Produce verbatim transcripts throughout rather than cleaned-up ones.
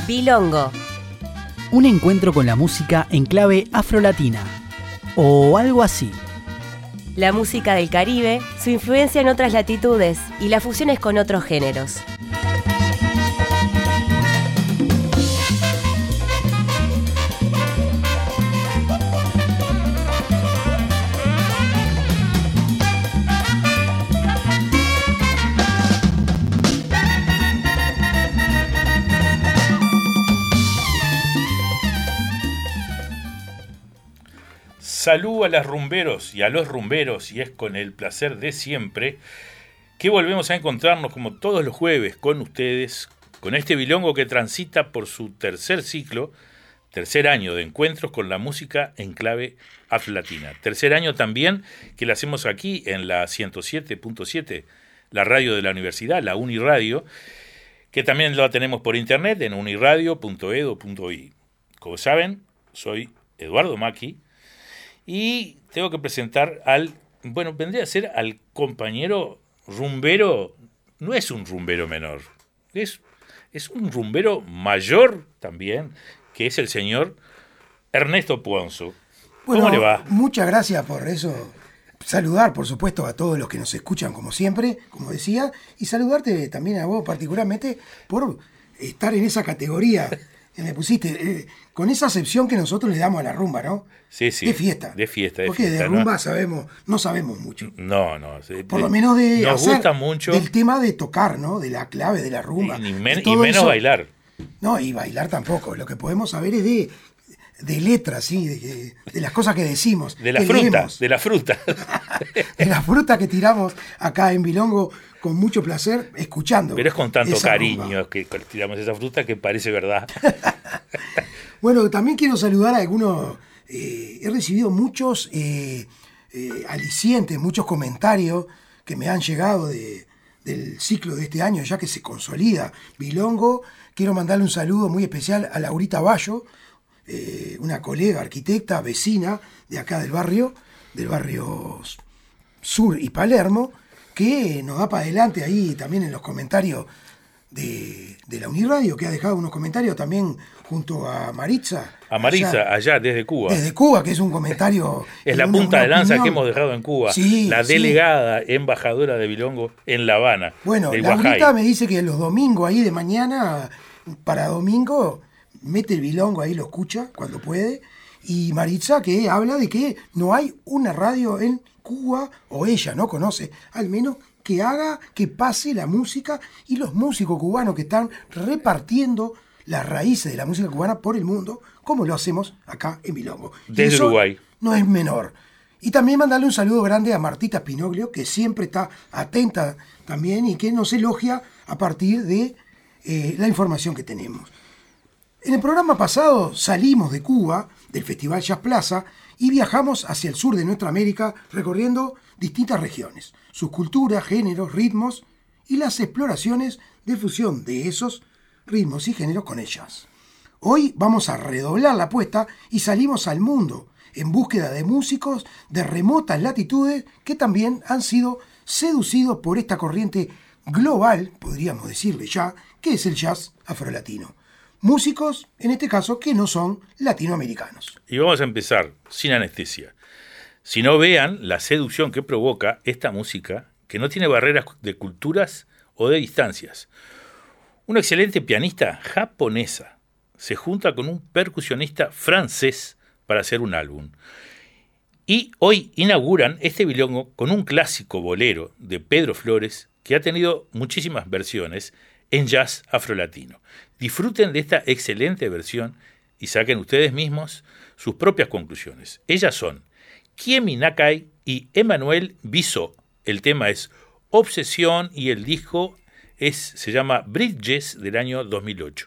Bilongo. Un encuentro con la música en clave afrolatina. O algo así. La música del Caribe, su influencia en otras latitudes y las fusiones con otros géneros. Salud a las rumberos y a los rumberos, y es con el placer de siempre que volvemos a encontrarnos como todos los jueves con ustedes, con este bilongo que transita por su tercer ciclo, tercer año de encuentros con la música en clave afrolatina. Tercer año también que lo hacemos aquí en la ciento siete punto siete, la radio de la universidad, la Uniradio, que también la tenemos por internet en uniradio punto edu punto i. Como saben, soy Eduardo Macchi, y tengo que presentar al, bueno, vendría a ser al compañero rumbero, no es un rumbero menor, es, es un rumbero mayor también, que es el señor Ernesto Puonzo. Bueno, ¿Cómo le va? Muchas gracias por eso. Saludar, por supuesto, a todos los que nos escuchan, como siempre, como decía, y saludarte también a vos particularmente por estar en esa categoría que me pusiste, eh, con esa acepción que nosotros le damos a la rumba, ¿no? Sí, sí. De fiesta. De fiesta, de Porque fiesta. de rumba, ¿no? sabemos, no sabemos mucho. No, no. Sí, por lo menos de nos hacer gusta mucho. Del tema de tocar, ¿no? De la clave de la rumba. Y, men- y y menos eso. bailar. No, y bailar tampoco. Lo que podemos saber es de, de letras, sí, de, de las cosas que decimos. De la que fruta, leemos. de la fruta. De la fruta que tiramos acá en Bilongo con mucho placer, escuchando. Pero es con tanto esa cariño rumba. que tiramos esa fruta que parece verdad. Bueno, también quiero saludar a algunos. Eh, he recibido muchos eh, eh, alicientes, muchos comentarios que me han llegado de, del ciclo de este año, ya que se consolida Bilongo. Quiero mandarle un saludo muy especial a Laurita Bayo, eh, una colega arquitecta, vecina de acá del barrio, del barrio Sur y Palermo, que nos da para adelante ahí también en los comentarios de, de la Uniradio, que ha dejado unos comentarios también junto a Maritza. A Marisa, allá, allá desde Cuba. Desde Cuba, que es un comentario. Es la una, punta una de lanza opinión. que hemos dejado en Cuba. Sí, la sí. delegada embajadora de Bilongo en La Habana. Bueno, del Laurita Guajay. me dice que los domingos ahí de mañana, para domingo, mete el Bilongo ahí, lo escucha cuando puede. Y Maritza que habla de que no hay una radio en Cuba, o ella no conoce, al menos que haga que pase la música y los músicos cubanos que están repartiendo las raíces de la música cubana por el mundo, como lo hacemos acá en Bilongo. Y Desde eso Uruguay. no es menor. Y también mandarle un saludo grande a Martita Spinoglio, que siempre está atenta también y que nos elogia a partir de eh, la información que tenemos. En el programa pasado salimos de Cuba, del Festival Jazz Plaza, y viajamos hacia el sur de nuestra América, recorriendo distintas regiones, sus culturas, géneros, ritmos y las exploraciones de fusión de esos ritmos y géneros con el jazz. Hoy vamos a redoblar la apuesta y salimos al mundo en búsqueda de músicos de remotas latitudes que también han sido seducidos por esta corriente global, podríamos decirle ya, que es el jazz afrolatino. Músicos, en este caso, que no son latinoamericanos. Y vamos a empezar sin anestesia. Si no, vean la seducción que provoca esta música, que no tiene barreras de culturas o de distancias. Una excelente pianista japonesa se junta con un percusionista francés para hacer un álbum. Y hoy inauguran este bilongo con un clásico bolero de Pedro Flores que ha tenido muchísimas versiones en jazz afrolatino. Disfruten de esta excelente versión y saquen ustedes mismos sus propias conclusiones. Ellas son Kiemi Nakai y Emmanuel Bissot. El tema es Obsesión y el disco es, se llama Bridges del año dos mil ocho.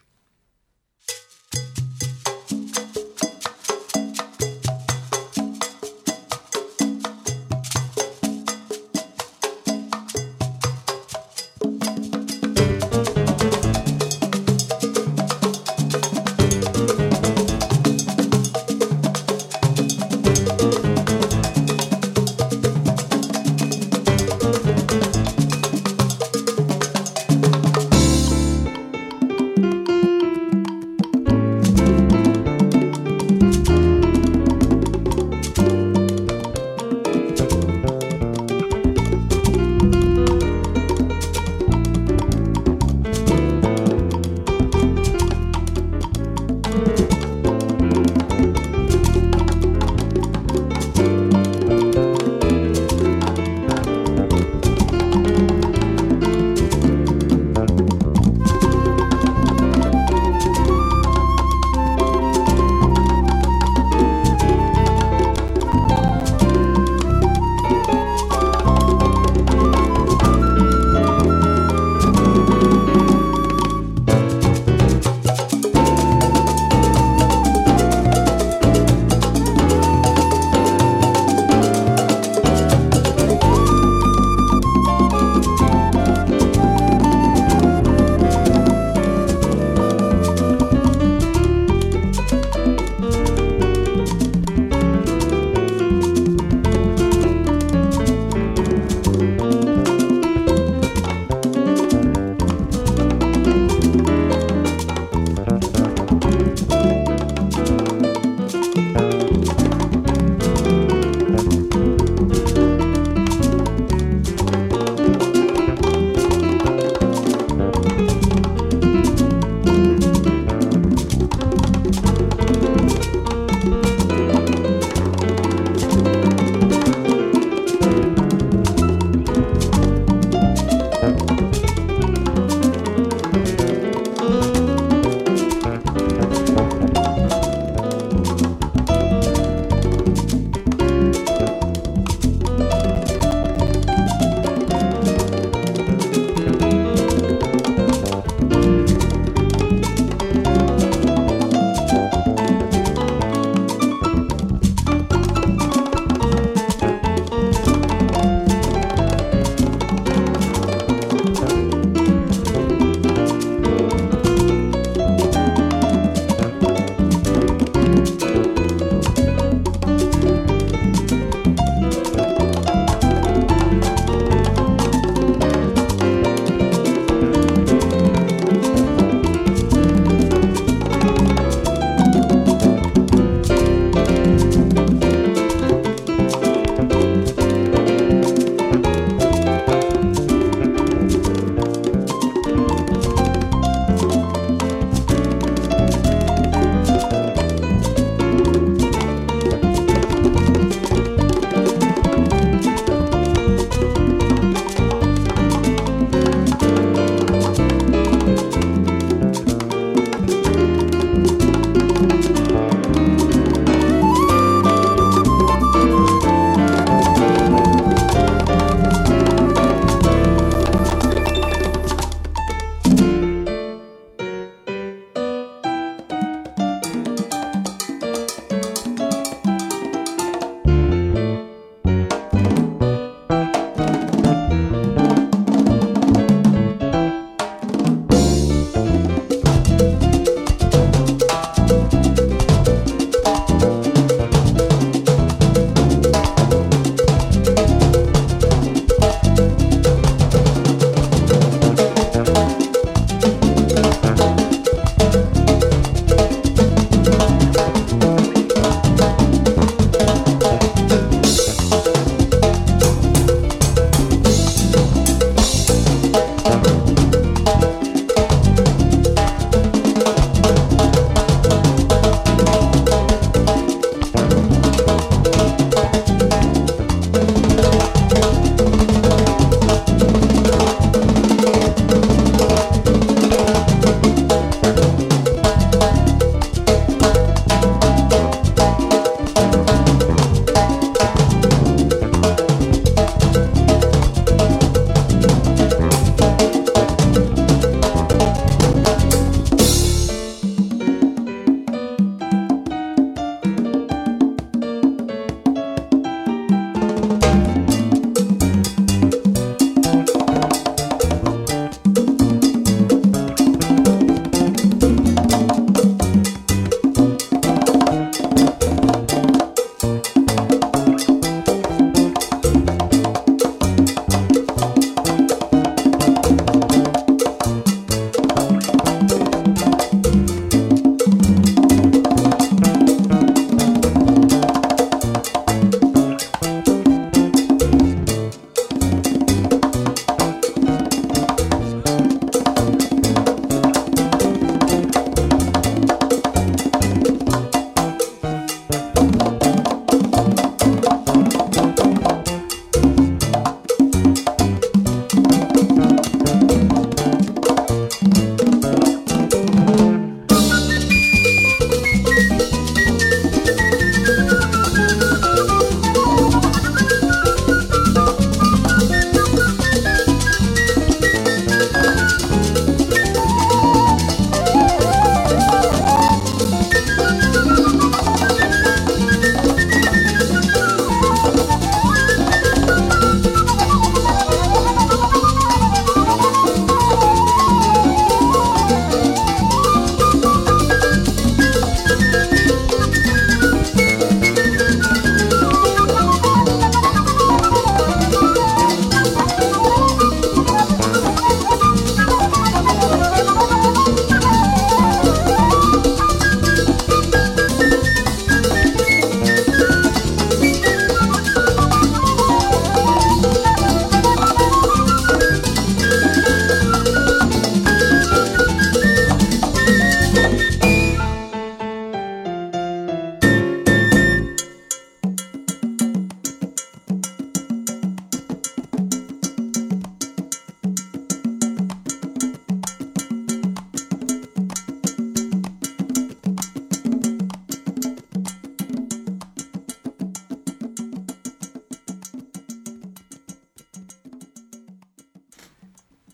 Thank you.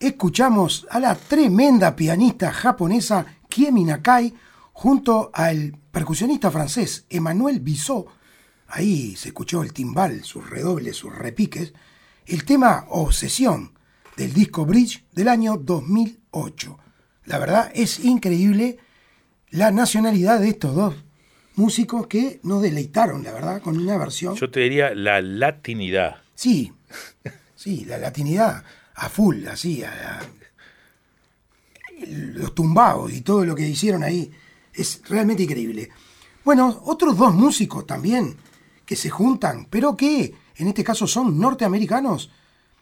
escuchamos a la tremenda pianista japonesa Kiemi Nakai junto al percusionista francés Emmanuel Bissot. Ahí se escuchó el timbal, sus redobles, sus repiques. El tema Obsesión del disco Bridge del año dos mil ocho. La verdad es increíble la nacionalidad de estos dos músicos que nos deleitaron, la verdad, con una versión. Yo te diría la latinidad. Sí, sí, la latinidad a full, así, a, a, los tumbados y todo lo que hicieron ahí es realmente increíble. Bueno, otros dos músicos también que se juntan, pero que en este caso son norteamericanos,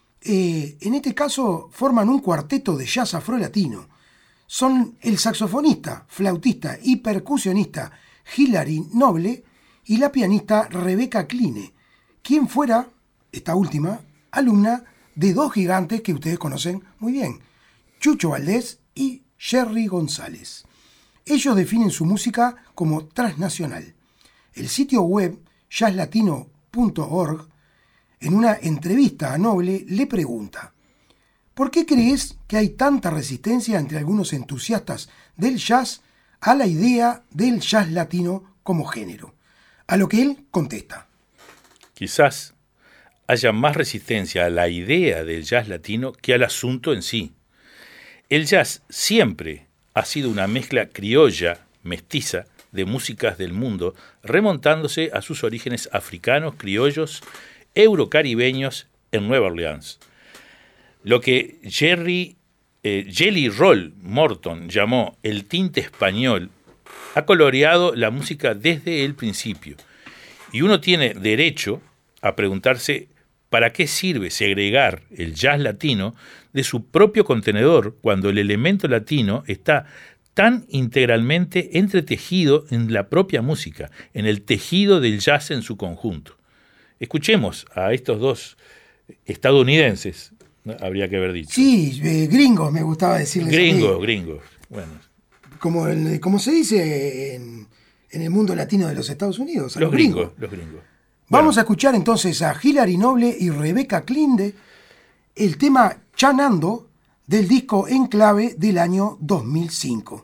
eh, en este caso forman un cuarteto de jazz afrolatino. Son el saxofonista, flautista y percusionista Hilary Noble y la pianista Rebecca Kline, quien fuera, esta última, alumna de dos gigantes que ustedes conocen muy bien, Chucho Valdés y Jerry González. Ellos definen su música como transnacional. El sitio web jazz latino punto org, en una entrevista a Noble, le pregunta: ¿por qué crees que hay tanta resistencia entre algunos entusiastas del jazz a la idea del jazz latino como género? A lo que él contesta: quizás haya más resistencia a la idea del jazz latino que al asunto en sí. El jazz siempre ha sido una mezcla criolla, mestiza, de músicas del mundo, remontándose a sus orígenes africanos, criollos, eurocaribeños en Nueva Orleans. Lo que Jerry, eh, Jelly Roll Morton llamó el tinte español ha coloreado la música desde el principio. Y uno tiene derecho a preguntarse para qué sirve segregar el jazz latino de su propio contenedor cuando el elemento latino está tan integralmente entretejido en la propia música, en el tejido del jazz en su conjunto. Escuchemos a estos dos estadounidenses, ¿no? Habría que haber dicho. Sí, eh, gringos me gustaba decirles. Gringos, gringos. Bueno. Como, el, como se dice en, en el mundo latino de los Estados Unidos. Los, los gringos, gringos, los gringos. Vamos bueno. a escuchar entonces a Hilary Noble y Rebecca Kline, el tema Chanando del disco En Clave del año dos mil cinco.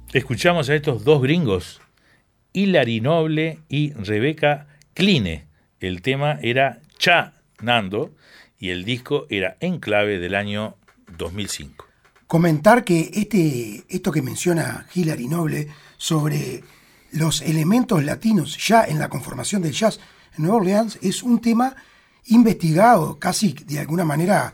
escuchamos a estos dos gringos, Hilary Noble y Rebecca Kline. El tema era Cha Nando y el disco era Enclave del año dos mil cinco. Comentar que este, esto que menciona Hilary Noble sobre los elementos latinos ya en la conformación del jazz en Nueva Orleans es un tema investigado, casi de alguna manera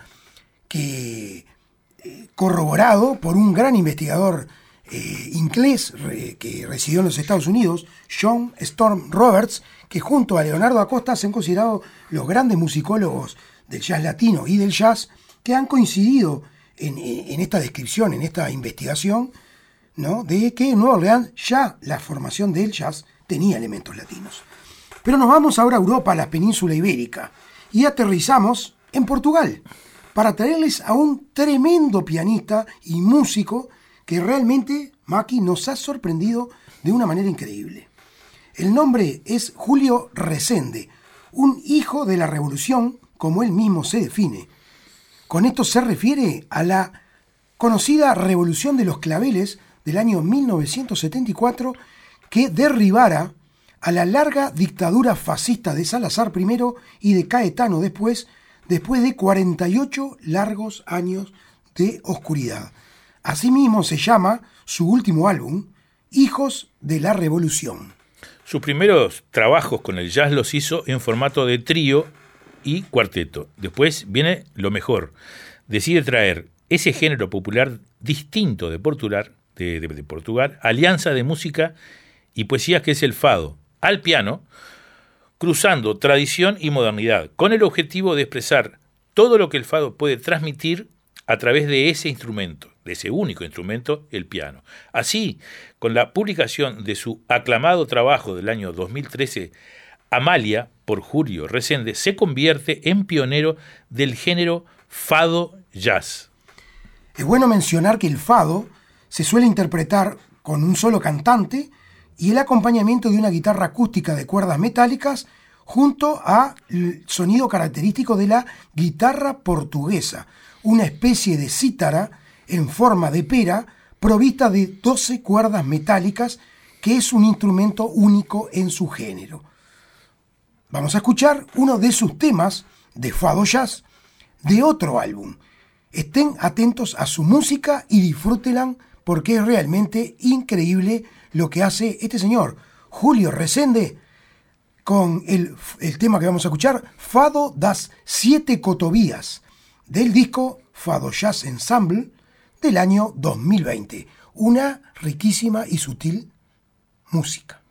que eh, corroborado por un gran investigador eh, inglés re, que residió en los Estados Unidos, John Storm Roberts, que junto a Leonardo Acosta se han considerado los grandes musicólogos del jazz latino y del jazz que han coincidido en, en esta descripción, en esta investigación, ¿no?, de que en Nueva Orleans ya la formación del jazz tenía elementos latinos. Pero nos vamos ahora a Europa, a la península ibérica, y aterrizamos en Portugal para traerles a un tremendo pianista y músico que realmente, Maki, nos ha sorprendido de una manera increíble. El nombre es Julio Resende, un hijo de la revolución, como él mismo se define. Con esto se refiere a la conocida Revolución de los Claveles del año mil novecientos setenta y cuatro, que derribara a la larga dictadura fascista de Salazar primero y de Caetano después, después de cuarenta y ocho largos años de oscuridad. Asimismo se llama su último álbum, Hijos de la Revolución. Sus primeros trabajos con el jazz los hizo en formato de trío y cuarteto. Después viene lo mejor. Decide traer ese género popular distinto de Portugal, de, de, de Portugal, alianza de música y poesía que es el fado, al piano, cruzando tradición y modernidad, con el objetivo de expresar todo lo que el fado puede transmitir a través de ese instrumento, de ese único instrumento, el piano. Así, con la publicación de su aclamado trabajo del año dos mil trece, Amalia, por Julio Resende, se convierte en pionero del género fado jazz. Es bueno mencionar que el fado se suele interpretar con un solo cantante y el acompañamiento de una guitarra acústica de cuerdas metálicas junto al sonido característico de la guitarra portuguesa, una especie de cítara en forma de pera provista de doce cuerdas metálicas, que es un instrumento único en su género. Vamos a escuchar uno de sus temas de fado jazz de otro álbum. Estén atentos a su música y disfrútenla porque es realmente increíble lo que hace este señor, Julio Resende, con el, el tema que vamos a escuchar, Fado das Siete Cotovías, del disco Fado Jazz Ensemble del año dos mil veinte. Una riquísima y sutil música.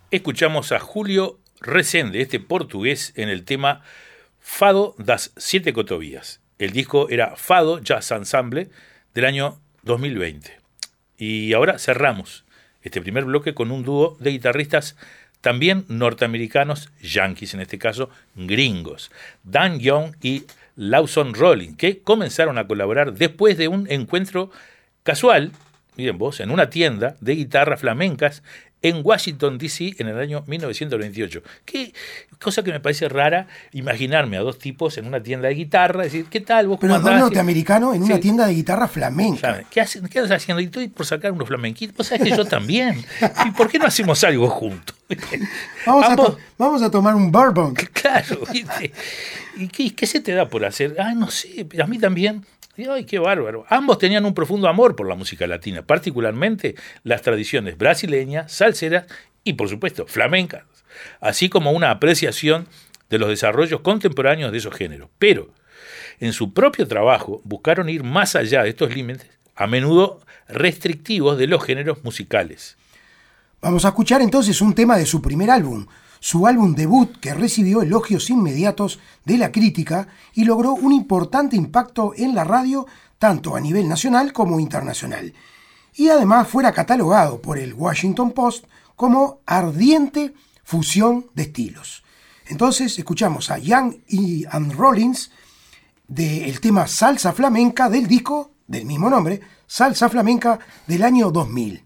escuchamos a Julio Resende, este portugués, en el tema Fado das Siete Cotovías. El disco era Fado Jazz Ensemble del año dos mil veinte. Y ahora cerramos este primer bloque con un dúo de guitarristas también norteamericanos, yankees en este caso, gringos, Dan Young y Lawson Rolling, que comenzaron a colaborar después de un encuentro casual, miren vos, en una tienda de guitarras flamencas en Washington, D C, en el año mil novecientos veintiocho. Qué cosa que me parece rara imaginarme a dos tipos en una tienda de guitarra, decir, ¿qué tal vos? Pero ¿Cómo dos andás? norteamericanos en Sí. una tienda de guitarra flamenca. ¿Qué, hacen, ¿Qué andas haciendo? Y estoy por sacar unos flamenquitos. Vos sabés que yo también. ¿Y por qué no hacemos algo juntos? Vamos, a Ambos- to- vamos a tomar un bourbon. Claro, ¿viste? ¿Y qué, qué se te da por hacer? Ah, no sé, pero a mí también. Y, ay, qué bárbaro. Ambos tenían un profundo amor por la música latina, particularmente las tradiciones brasileñas, salseras y, por supuesto, flamencas, así como una apreciación de los desarrollos contemporáneos de esos géneros. Pero, en su propio trabajo, buscaron ir más allá de estos límites, a menudo restrictivos de los géneros musicales. Vamos a escuchar entonces un tema de su primer álbum, su álbum debut que recibió elogios inmediatos de la crítica y logró un importante impacto en la radio tanto a nivel nacional como internacional. Y además fuera catalogado por el Washington Post como ardiente fusión de estilos. Entonces escuchamos a Young y and Rollins del tema Salsa Flamenca del disco del mismo nombre, Salsa Flamenca del año dos mil.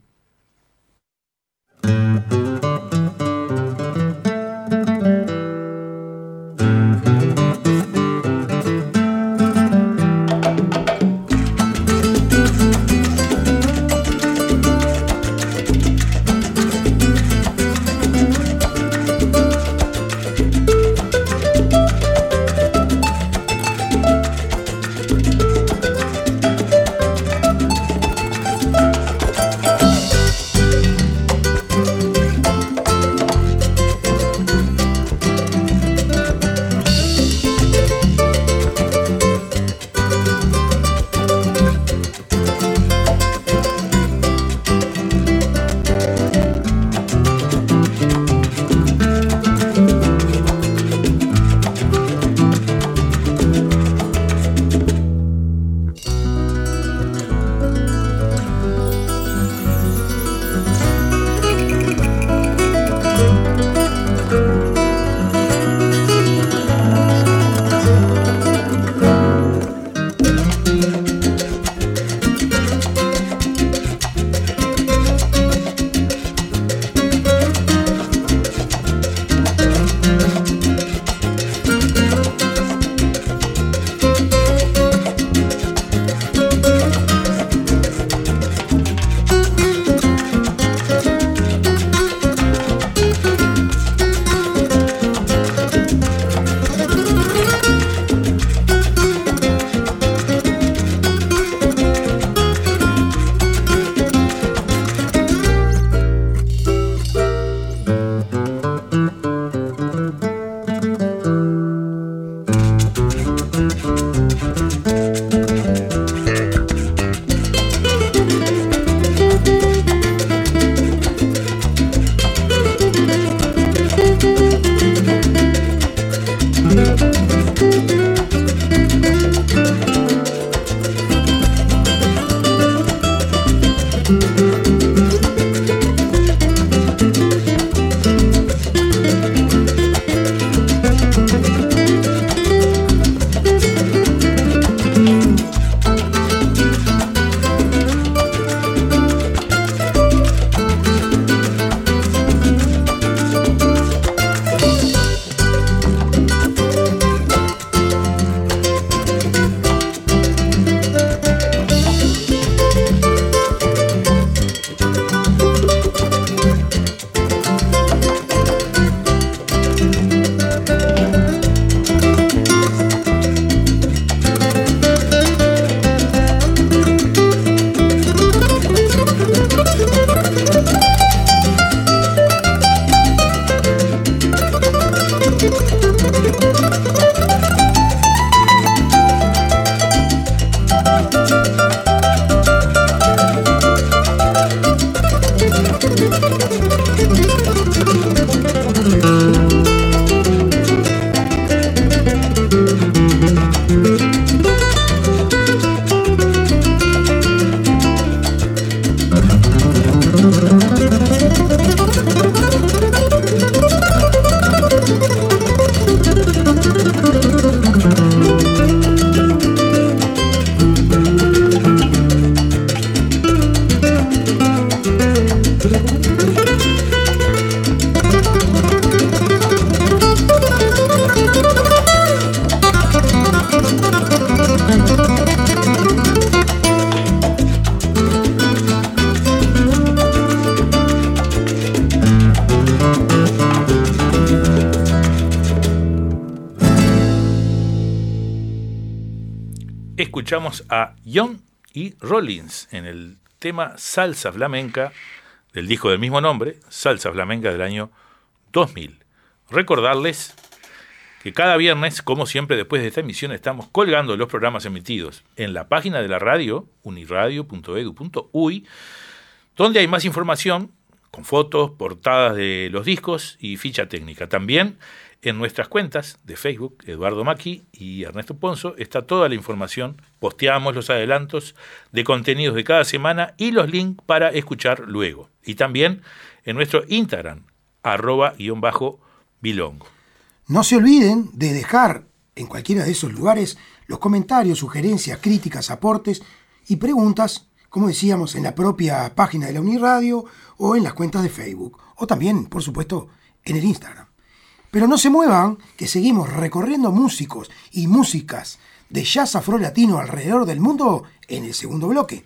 escuchamos a Young y Rollins en el tema Salsa Flamenca del disco del mismo nombre, Salsa Flamenca del año dos mil. Recordarles que cada viernes, como siempre, después de esta emisión, estamos colgando los programas emitidos en la página de la radio, uniradio punto edu punto uy, donde hay más información, con fotos, portadas de los discos y ficha técnica. También en nuestras cuentas de Facebook, Eduardo Maki y Ernesto Ponzo, está toda la información. Posteamos los adelantos de contenidos de cada semana y los links para escuchar luego. Y también en nuestro Instagram, arroba guión bajo bilongo. No se olviden de dejar en cualquiera de esos lugares los comentarios, sugerencias, críticas, aportes y preguntas, como decíamos, en la propia página de la Uniradio o en las cuentas de Facebook, o también, por supuesto, en el Instagram. Pero no se muevan, que seguimos recorriendo músicos y músicas de jazz afrolatino alrededor del mundo en el segundo bloque.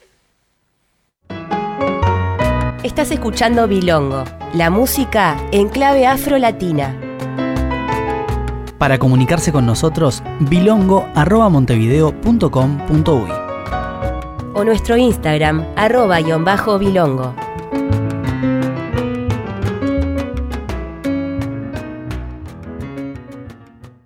Estás escuchando Bilongo, la música en clave afrolatina. Para comunicarse con nosotros, bilongo arroba montevideo punto com punto uy o nuestro Instagram, arroba guión bajo bilongo.